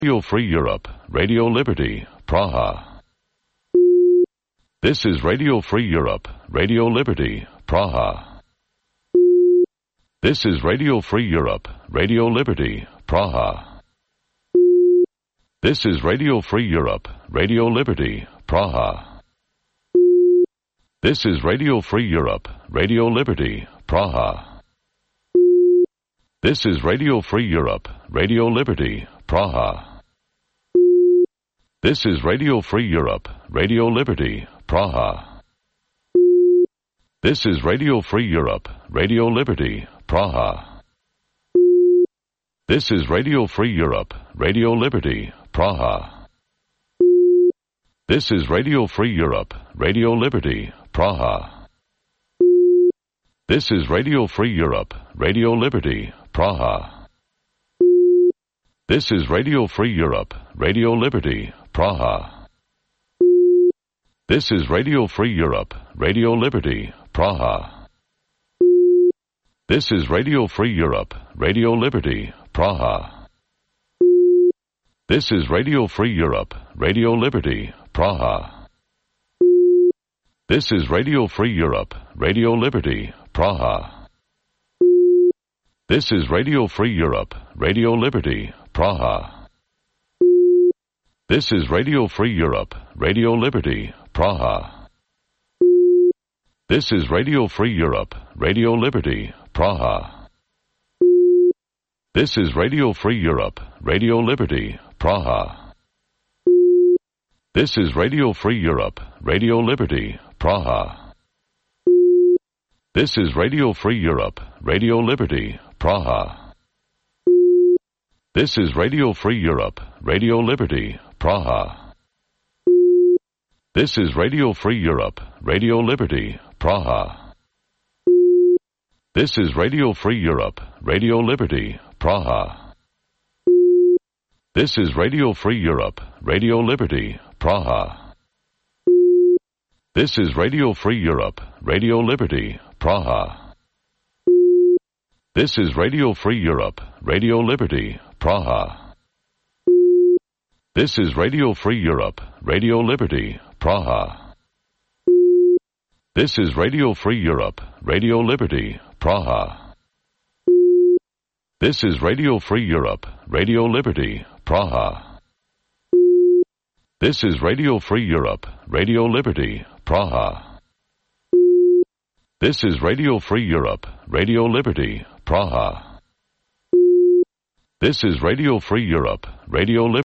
Radio Free Europe, Radio Liberty, Praha. This is Radio Free Europe, Radio Liberty, Praha. This is Radio Free Europe, Radio Liberty, Praha. This is Radio Free Europe, Radio Liberty, Praha. This is Radio Free Europe, Radio Liberty, Praha. This is Radio Free Europe, Radio Liberty, Praha. This is Radio Free Europe, Radio Liberty, Praha. This is Radio Free Europe, Radio Liberty, Praha. This is Radio Free Europe, Radio Liberty, Praha. This is Radio Free Europe, Radio Liberty, Praha. This is Radio Free Europe, Radio Liberty, Praha. This is Radio Free Europe, Radio Liberty, Praha. This is Radio Free Europe, Radio Liberty, Praha. This is Radio Free Europe, Radio Liberty, Praha. This is Radio Free Europe, Radio Liberty, Praha. This is Radio Free Europe, Radio Liberty, Praha. This is Radio Free Europe, Radio Liberty, Praha. This is Radio Free Europe, Radio Liberty, Praha. This is Radio Free Europe, Radio Liberty, Praha. This is Radio Free Europe, Radio Liberty, Praha. This is Radio Free Europe, Radio Liberty, Praha. This is Radio Free Europe, Radio Liberty, Praha. This is Radio Free Europe, Radio Liberty, Praha. This is Radio Free Europe, Radio Liberty, Praha. This is Radio Free Europe, Radio Liberty, Praha. This is Radio Free Europe, Radio Liberty, Praha. This is Radio Free Europe, Radio Liberty, Praha. This is Radio Free Europe, Radio Liberty, Praha. This is Radio Free Europe, Radio Liberty, Praha. This is Radio Free Europe, Radio Liberty, Praha. This is Radio Free Europe, Radio Liberty, Praha. This is Radio Free Europe, Radio Liberty, Praha. This is Radio Free Europe, Radio Liberty, Praha. This is Radio Free Europe, Radio Liberty.